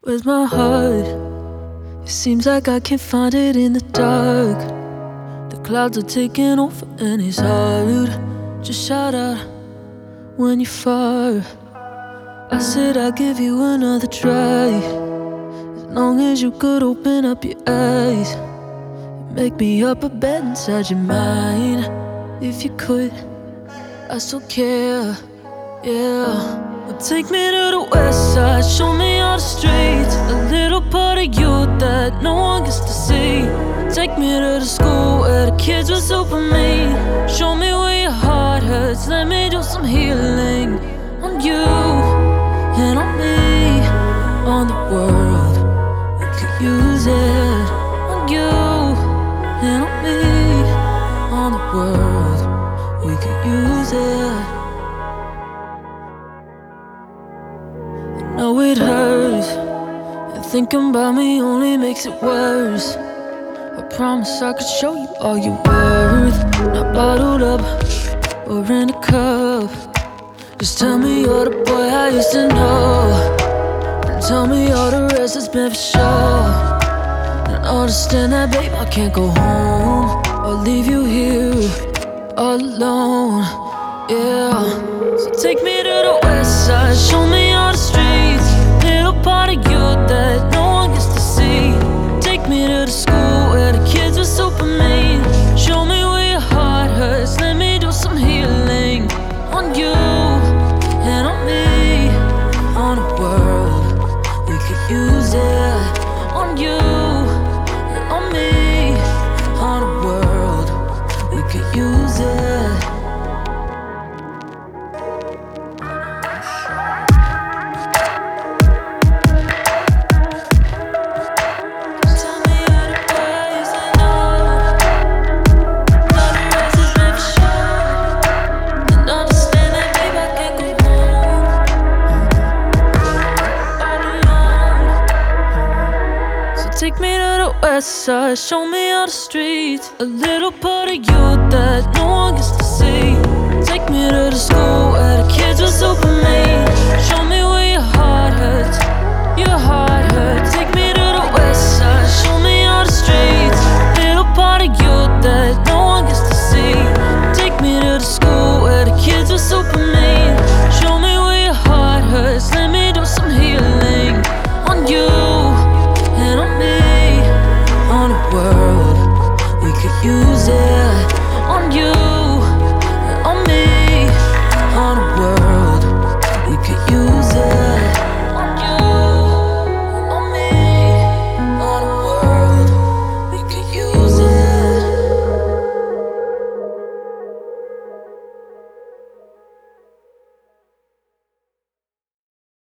Where's my heart? It seems like I can't find it in the dark. The clouds are taking over and it's hard. Just shout out when you're far. I said I'll give you another try, as long as you could open up your eyes. Make me up a bed inside your mind. If you could, I still care, yeah. Well, take me to the west side, show me all the streets, a little part of you that no one gets to see. Take me to the school where the kids were super mean. Show me where your heart hurts, let me do some healing on you and on me, on the world. We could use it on you and on me, on the world. We could use it. I know it hurts, and thinking about me only makes it worse. I promise I could show you all your worth, not bottled up or in a cup. Just tell me you're the boy I used to know, and tell me all the rest has been for sure. And understand that, babe, I can't go home or leave you here all alone, yeah. So take me to the west side, show me all the streets, little part of you that no one gets to see. Take me to the school where the kids were super mean. Show me where your heart hurts, let me do some healing on you and on me, on the world. We could use it on you and on me, on the world. We could use it. Tell me all the ways I know, all the rest is never sure. And understand that, babe, I can't go home all alone. So take me to the west side, show me all the streets, a little part of you that no one gets to see. Take me to the school where the kids were super mean. Show me where your heart hurts,